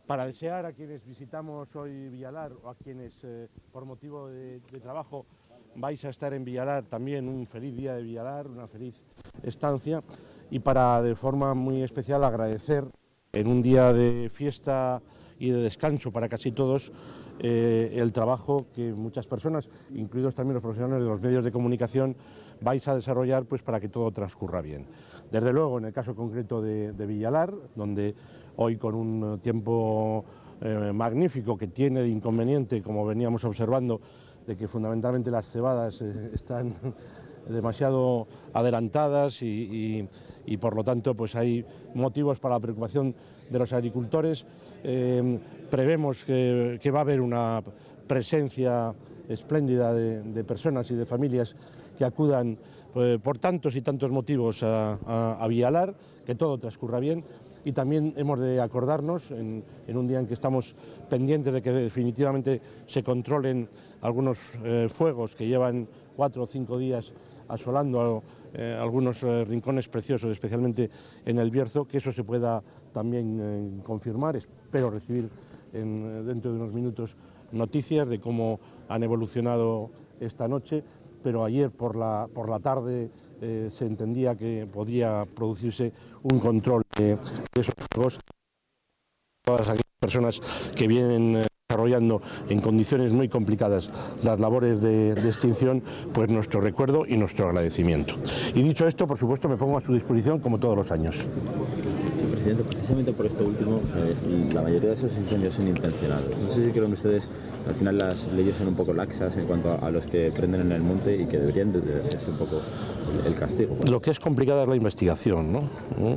Para desear a quienes visitamos hoy Villalar o a quienes por motivo de trabajo vais a estar en Villalar también un feliz día de Villalar, una feliz estancia, y para de forma muy especial agradecer en un día de fiesta y de descanso para casi todos el trabajo que muchas personas, incluidos también los profesionales de los medios de comunicación, vais a desarrollar pues para que todo transcurra bien. Desde luego, en el caso concreto de Villalar, donde hoy con un tiempo magnífico que tiene el inconveniente, como veníamos observando, de que fundamentalmente las cebadas están demasiado adelantadas y por lo tanto pues hay motivos para la preocupación de los agricultores. Prevemos que va a haber una presencia espléndida de personas y de familias que acudan por tantos y tantos motivos a Villalar, que todo transcurra bien. Y también hemos de acordarnos, en un día en que estamos pendientes de que definitivamente se controlen algunos fuegos que llevan 4 o 5 días asolando algunos rincones preciosos, especialmente en el Bierzo, que eso se pueda también confirmar. Espero recibir dentro de unos minutos noticias de cómo han evolucionado esta noche, pero ayer por la tarde se entendía que podía producirse un control de esos fuegos. Todas aquellas personas que vienen desarrollando en condiciones muy complicadas las labores de extinción, pues nuestro recuerdo y nuestro agradecimiento. Y dicho esto, por supuesto, me pongo a su disposición como todos los años. Presidente, precisamente por esto último, la mayoría de esos incendios son intencionados. No sé si creen ustedes, al final las leyes son un poco laxas en cuanto a los que prenden en el monte y que deberían de hacerse un poco el castigo. Lo que es complicada es la investigación, ¿no?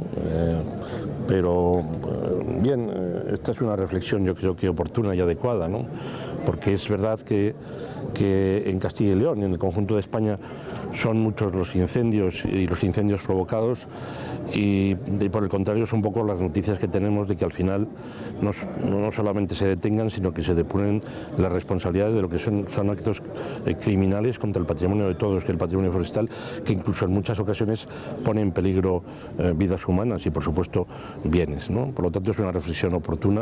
Pero bien, esta es una reflexión yo creo que oportuna y adecuada, ¿no? Porque es verdad que en Castilla y León y en el conjunto de España son muchos los incendios y los incendios provocados y por el contrario son un poco las noticias que tenemos de que al final no solamente se detengan, sino que se depuren las responsabilidades de lo que son actos criminales contra el patrimonio de todos, que el patrimonio forestal, que incluso en muchas ocasiones pone en peligro vidas humanas y por supuesto bienes, ¿no? Por lo tanto es una reflexión oportuna,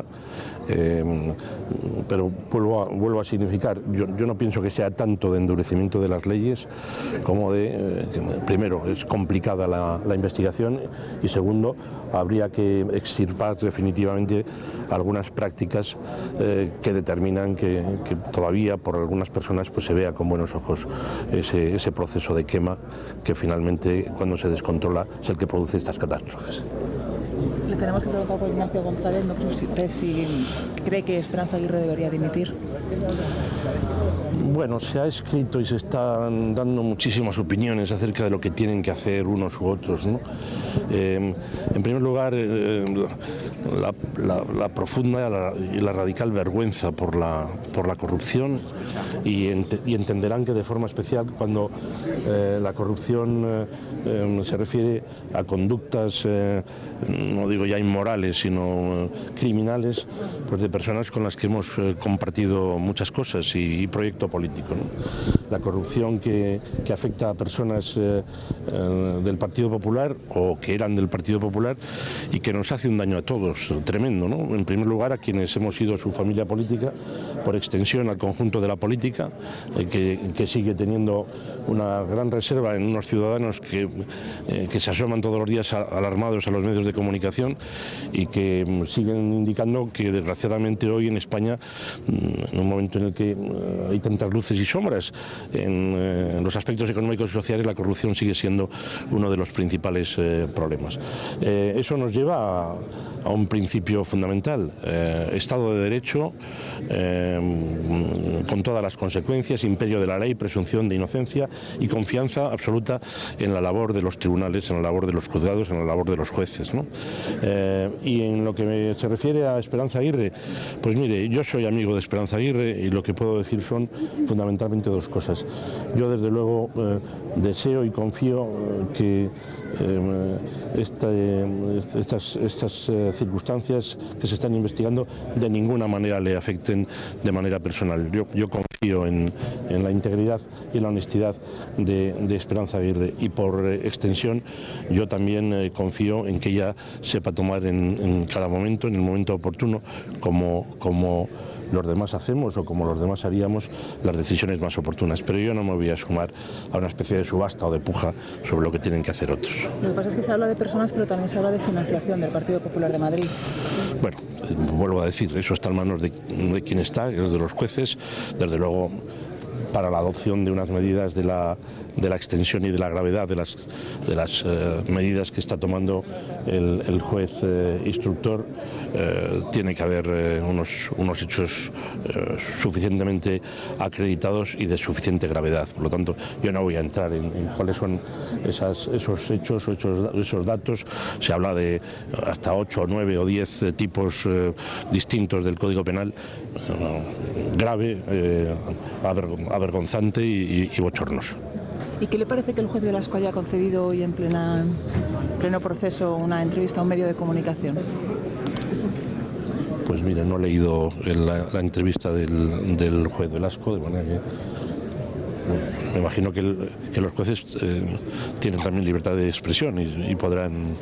pero vuelvo a significar, yo no pienso que sea tanto de endurecimiento de las leyes como primero, es complicada la investigación y segundo, habría que extirpar definitivamente algunas prácticas que determinan que todavía por algunas personas pues se vea con buenos ojos ese proceso de quema que finalmente cuando se descontrola es el que produce estas catástrofes. Le tenemos que preguntar por Ignacio González, no sé si cree que Esperanza Aguirre debería dimitir. Bueno, se ha escrito y se están dando muchísimas opiniones acerca de lo que tienen que hacer unos u otros, ¿no? En primer lugar, la profunda y la radical vergüenza por la corrupción y entenderán que de forma especial cuando la corrupción se refiere a conductas, no digo ya inmorales, sino criminales, pues de personas con las que hemos compartido muchas cosas y proyecto político, ¿no? La corrupción que afecta a personas del Partido Popular o que eran del Partido Popular y que nos hace un daño a todos tremendo, ¿no? En primer lugar a quienes hemos sido su familia política, por extensión al conjunto de la política, que sigue teniendo una gran reserva en unos ciudadanos que se asoman todos los días alarmados a los medios de comunicación y que siguen indicando que desgraciadamente hoy en España, en un momento en el que hay tantas luces y sombras en los aspectos económicos y sociales, la corrupción sigue siendo uno de los principales problemas. Eso nos lleva a un principio fundamental, Estado de Derecho, con todas las consecuencias, imperio de la ley, presunción de inocencia y confianza absoluta en la labor de los tribunales, en la labor de los juzgados, en la labor de los jueces, ¿no? Y en lo que se refiere a Esperanza Aguirre, pues mire, yo soy amigo de Esperanza Aguirre y lo que puedo decir son fundamentalmente dos cosas. Yo desde luego deseo y confío que estas circunstancias que se están investigando de ninguna manera le afecten de manera personal. Yo confío confío en la integridad y en la honestidad de Esperanza Aguirre, y por extensión yo también confío en que ella sepa tomar en cada momento, en el momento oportuno, como los demás hacemos o como los demás haríamos, las decisiones más oportunas. Pero yo no me voy a sumar a una especie de subasta o de puja sobre lo que tienen que hacer otros. Lo que pasa es que se habla de personas, pero también se habla de financiación del Partido Popular de Madrid. Bueno, vuelvo a decir, eso está en manos de quien está, que es de los jueces. Desde luego, para la adopción de unas medidas de la extensión y de la gravedad de las medidas que está tomando el juez instructor, tiene que haber unos hechos suficientemente acreditados y de suficiente gravedad. Por lo tanto, yo no voy a entrar en cuáles son esos hechos o esos datos. Se habla de hasta 8, 9 o 10 tipos distintos del Código Penal, grave, avergonzante y bochornoso. ¿Y qué le parece que el juez Velasco haya concedido hoy en pleno proceso una entrevista a un medio de comunicación? Pues mire, no he leído la entrevista del juez Velasco, de manera que me imagino que los jueces tienen también libertad de expresión y podrán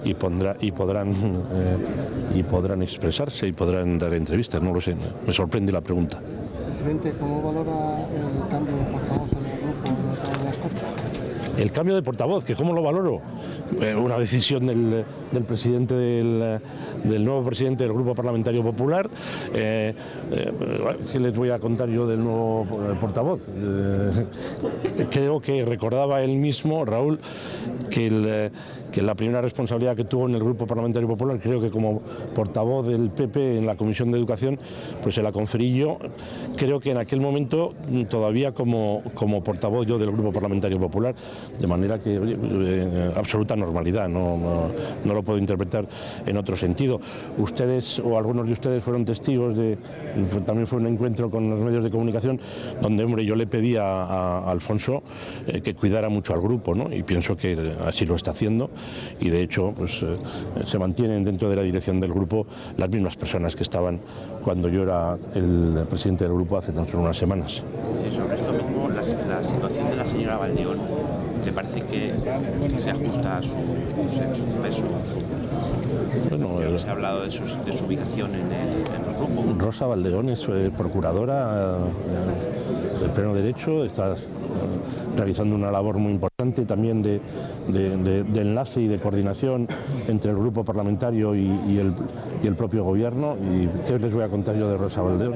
expresarse y podrán dar entrevistas. No lo sé, me sorprende la pregunta. Presidente, ¿cómo valora el cambio de portavoz en el grupo de las Cortes? El cambio de portavoz, que ¿cómo lo valoro? Una decisión del presidente del nuevo presidente del Grupo Parlamentario Popular. ¿Qué les voy a contar yo del nuevo portavoz? Creo que recordaba él mismo, Raúl, que la primera responsabilidad que tuvo en el Grupo Parlamentario Popular, creo que como portavoz del PP en la Comisión de Educación, pues se la conferí yo. Creo que en aquel momento todavía como portavoz yo del Grupo Parlamentario Popular, de manera que absoluta normalidad, no lo puedo interpretar en otro sentido. Ustedes o algunos de ustedes fueron testigos también fue un encuentro con los medios de comunicación donde, hombre, yo le pedí a Alfonso que cuidara mucho al grupo, ¿no? Y pienso que así lo está haciendo, y de hecho pues se mantienen dentro de la dirección del grupo las mismas personas que estaban cuando yo era el presidente del grupo hace tan solo unas semanas. Sí, sobre esto mismo, la situación de la señora Valdeón, ¿le parece que se ajusta a su peso? Bueno, se ha hablado de su ubicación en el grupo. Rosa Valdeón es procuradora del pleno derecho, está realizando una labor muy importante también de enlace y de coordinación entre el grupo parlamentario y el propio gobierno. ¿Y qué les voy a contar yo de Rosa Valdeón?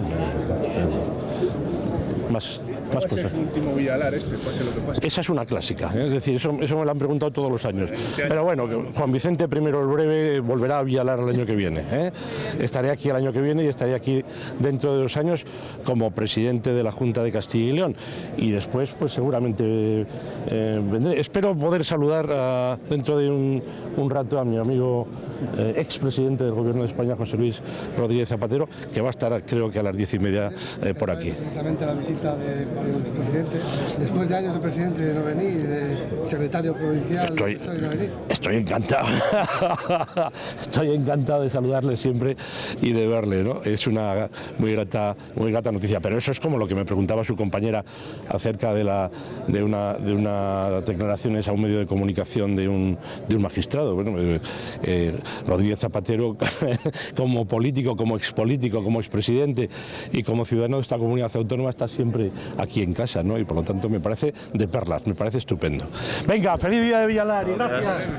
Más cosas. Es su último Villalar pase lo que pase. Esa es una clásica, es decir, eso me lo han preguntado todos los años. Pero bueno, Juan Vicente Primero el Breve volverá a Villalar el año que viene. Estaré aquí el año que viene y estaré aquí dentro de 2 años como presidente de la Junta de Castilla y León. Y después, pues seguramente vendré. Espero poder saludar dentro de un rato a mi amigo expresidente del Gobierno de España, José Luis Rodríguez Zapatero, que va a estar, creo que a las 10:30 por aquí. Precisamente la visita del expresidente, después de años de presidente de no venir, de secretario provincial de no venir. Estoy encantado. Estoy encantado de saludarle siempre y de verle, ¿no? Es una muy grata noticia. Pero eso es como lo que me preguntaba su compañera acerca de unas declaraciones a un medio de comunicación de un magistrado. Bueno, Rodríguez Zapatero, como político, como expolítico, como expresidente y como ciudadano de esta comunidad autónoma, está siempre aquí en casa, ¿no? Y por lo tanto me parece de perlas, me parece estupendo. Venga, feliz día de Villalar y gracias.